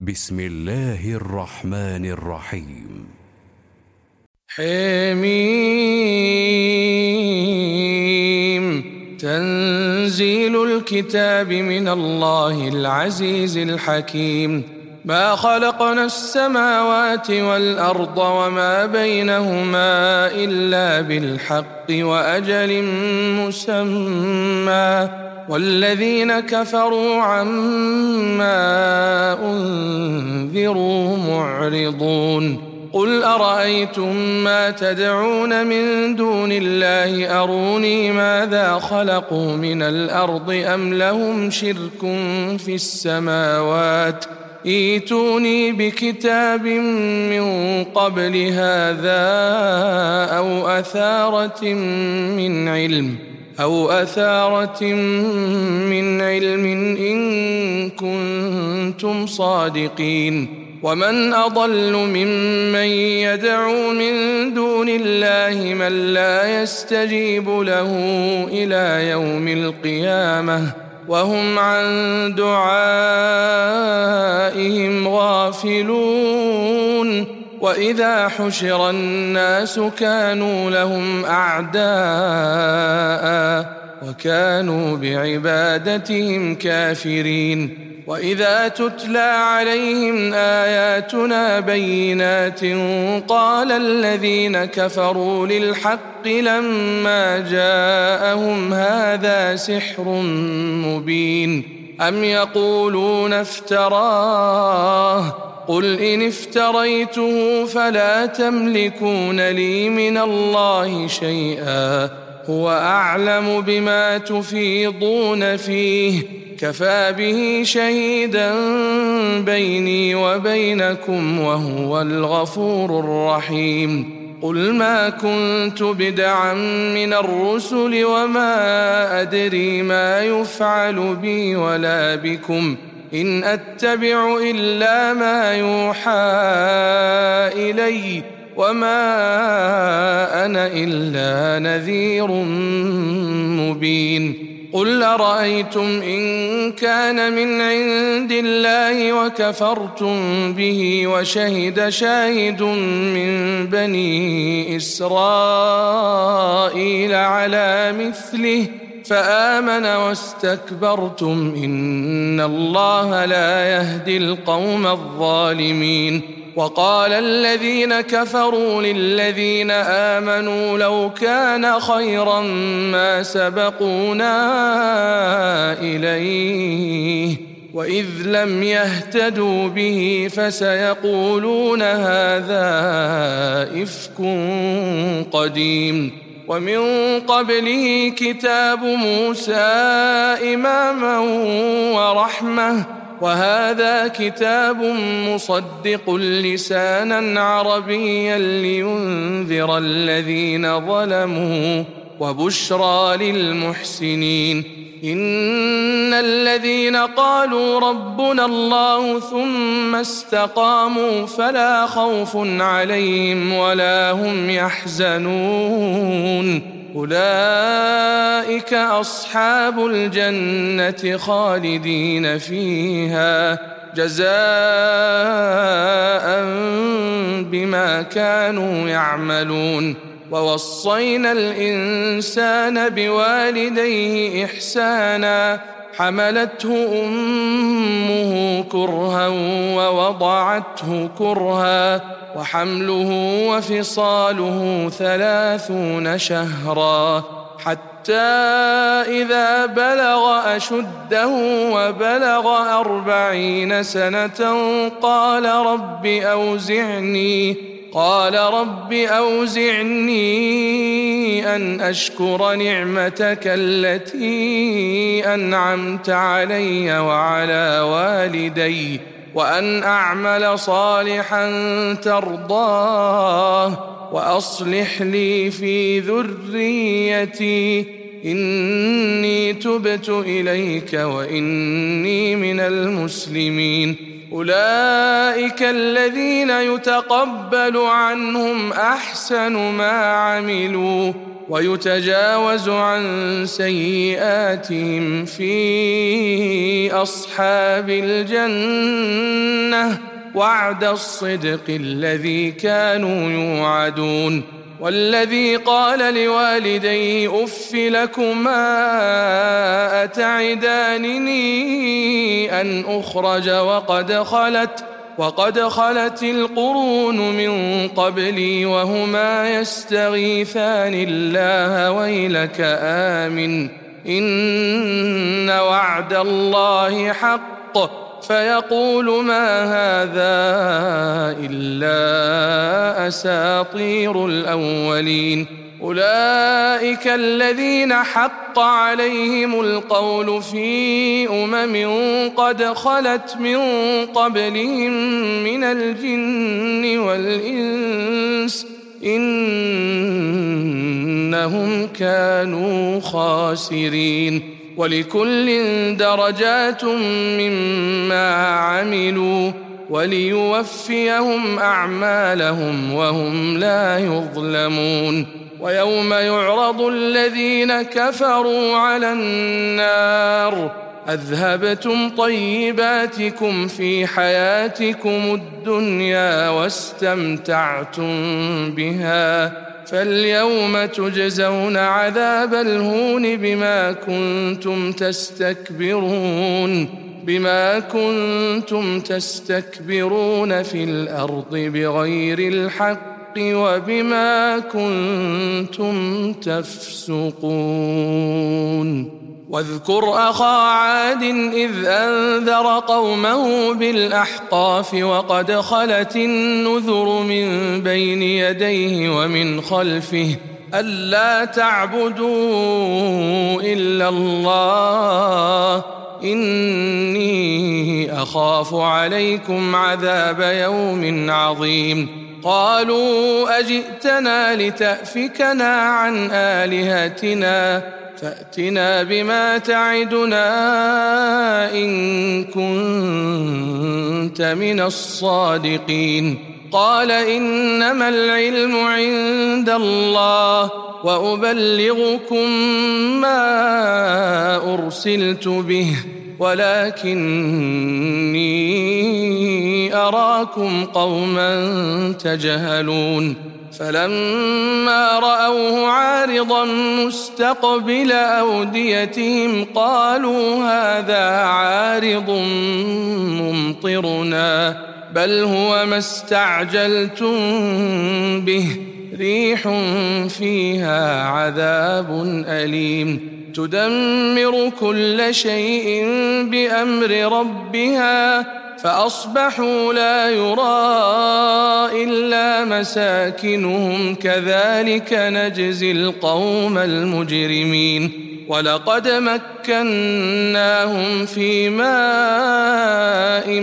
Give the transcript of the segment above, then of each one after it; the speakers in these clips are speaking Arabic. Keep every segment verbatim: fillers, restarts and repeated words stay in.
بسم الله الرحمن الرحيم. حميم. تنزيل الكتاب من الله العزيز الحكيم. ما خلقنا السماوات والأرض وما بينهما إلا بالحق وأجل مسمى، والذين كفروا عما أنذروا معرضون. قل أرأيتم ما تدعون من دون الله أروني ماذا خلقوا من الأرض أم لهم شرك في السماوات ائتوني بكتاب من قبل هذا أو أثارة من علم أو أثارة من علم إن كنتم صادقين. ومن أضل ممن يدعو من دون الله من لا يستجيب له إلى يوم القيامة وهم عن دعائهم غافلون. وإذا حشر الناس كانوا لهم أعداء وكانوا بعبادتهم كافرين. وإذا تتلى عليهم آياتنا بينات قال الذين كفروا للحق لما جاءهم هذا سحر مبين أم يقولون افتراه قل إن افتريته فلا تملكون لي من الله شيئا هو أعلم بما تفيضون فيه كفى به شهيدا بيني وبينكم وهو الغفور الرحيم. قل ما كنت بدعا من الرسل وما أدري ما يفعل بي ولا بكم إن أتبع إلا ما يوحى إلي وما أنا إلا نذير مبين. قل أرأيتم إن كان من عند الله وكفرتم به وشهد شاهد من بني إسرائيل على مثله فآمن واستكبرتم إن الله لا يهدي القوم الظالمين. وقال الذين كفروا للذين آمنوا لو كان خيرا ما سبقونا إليه وإذ لم يهتدوا به فسيقولون هذا إفك قديم. ومن قبله كتاب موسى إماما ورحمة وهذا كتاب مصدق لسانا عربيا لينذر الذين ظلموا وبشرى للمحسنين. إن الذين قالوا ربنا الله ثم استقاموا فلا خوف عليهم ولا هم يحزنون أولئك أصحاب الجنة خالدين فيها جزاء بما كانوا يعملون. ووصينا الإنسان بوالديه إحسانا حملته أمه كرها ووضعته كرها وحمله وفصاله ثلاثون شهرا حتى إذا بلغ أشده وبلغ أربعين سنة قال رب أوزعني قال رب أوزعني أن أشكر نعمتك التي أنعمت علي وعلى والدي وأن أعمل صالحا ترضاه وأصلح لي في ذريتي إني تبت إليك وإني من المسلمين. أولئك الذين يتقبل عنهم أحسن ما عملوا ويتجاوز عن سيئاتهم في أصحاب الجنة وعد الصدق الذي كانوا يوعدون. والذي قال لوالديه أف لكما أتعدانني أن أخرج وقد خلت وقد خلت القرون من قبلي وهما يستغيثان الله ويلك آمن إن وعد الله حق فيقول ما هذا إلا أساطير الأولين. أولئك الذين حق عليهم القول في أمم قد خلت من قبلهم من الجن والإنس إنهم كانوا خاسرين. ولكل درجات مما عملوا وليوفيهم أعمالهم وهم لا يظلمون. ويوم يعرض الذين كفروا على النار أذهبتم طيباتكم في حياتكم الدنيا واستمتعتم بها فاليوم تجزون عذاب الهون بما كنتم تستكبرون بما كنتم تستكبرون في الأرض بغير الحق وبما كنتم تفسقون. واذكر أخا عاد إذ أنذر قومه بالأحقاف وقد خلت النذر من بين يديه ومن خلفه ألا تعبدوا إلا الله إني أخاف عليكم عذاب يوم عظيم. قالوا أجئتنا لتأفكنا عن آلهتنا فأتنا بما تعدنا إن كنت من الصادقين. قال إنما العلم عند الله وأبلغكم ما أرسلت به ولكني أراكم قوما تجهلون. فلما رأوه عارضا مستقبل أوديتهم قالوا هذا عارض ممطرنا بل هو ما استعجلتم به ريح فيها عذاب أليم تدمر كل شيء بأمر ربها فأصبحوا لا يرى إلا مساكنهم كذلك نجزي القوم المجرمين. ولقد مكناهم في ماء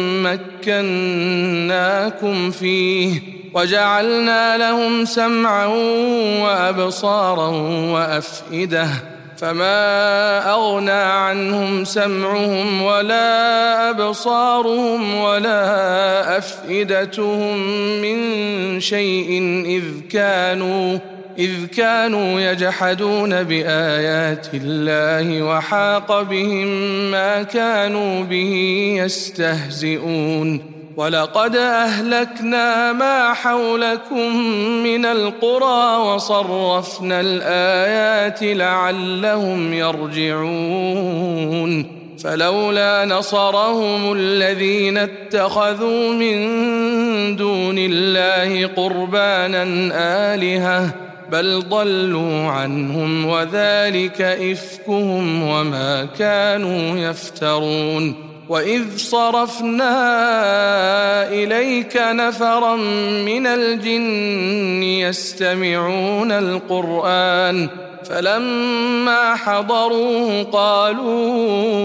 مكناكم فيه وجعلنا لهم سمعا وأبصارا وأفئدة فما أغنى عنهم سمعهم ولا أبصارهم ولا أفئدتهم من شيء إذ كانوا إذ كانوا يجحدون بآيات الله وحاق بهم ما كانوا به يستهزئون. ولقد أهلكنا ما حولكم من القرى وصرفنا الآيات لعلهم يرجعون. فلولا نصرهم الذين اتخذوا من دون الله قربانا آلهة بل ضلوا عنهم وذلك إفكهم وما كانوا يفترون. وإذ صرفنا إليك نفرا من الجن يستمعون القرآن فلما حضروه قالوا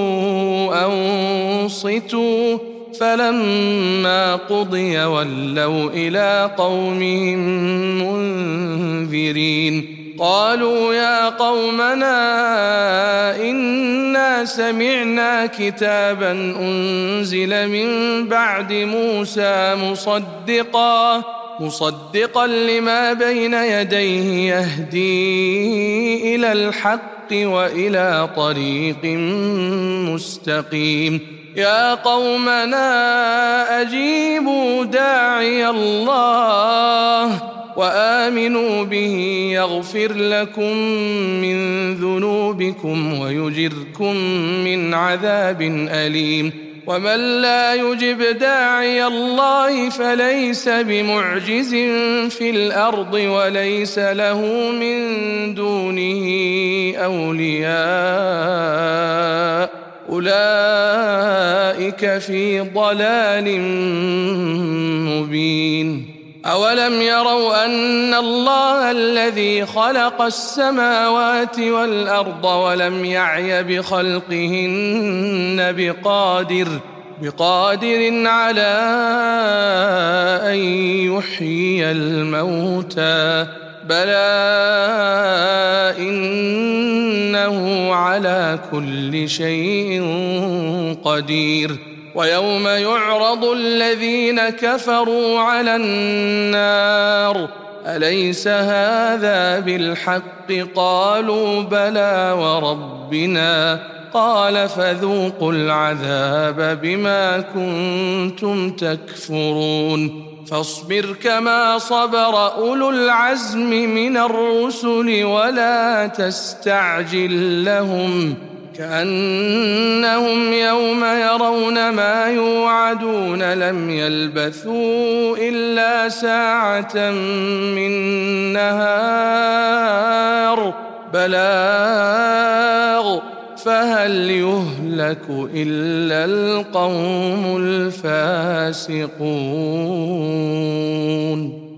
أنصتوا فلما قضي ولوا إلى قومهم منذرين. قالوا يا قومنا إنا سمعنا كتابا أنزل من بعد موسى مصدقا مصدقا لما بين يديه يهدي إلى الحق وإلى طريق مستقيم يا قومنا أجيبوا داعي الله وآمنوا به يغفر لكم من ذنوبكم ويجركم من عذاب أليم ومن لا يجب داعي الله فليس بمعجز في الأرض وليس له من دونه أولياء أولئك في ضلال مبين أولم يروا أن الله الذي خلق السماوات والأرض ولم يعي بخلقهن بقادر بقادر على أن يحيي الموتى بلى إنه على كل شيء قدير ويوم يعرض الذين كفروا على النار أليس هذا بالحق قالوا بلى وربنا قال فذوقوا العذاب بما كنتم تكفرون فاصبر كما صبر أولو العزم من الرسل ولا تستعجل لهم كأنهم يوم يرون ما يوعدون لم يلبثوا إلا ساعة من نهار بلاغ فهل يهلك إلا القوم الفاسقون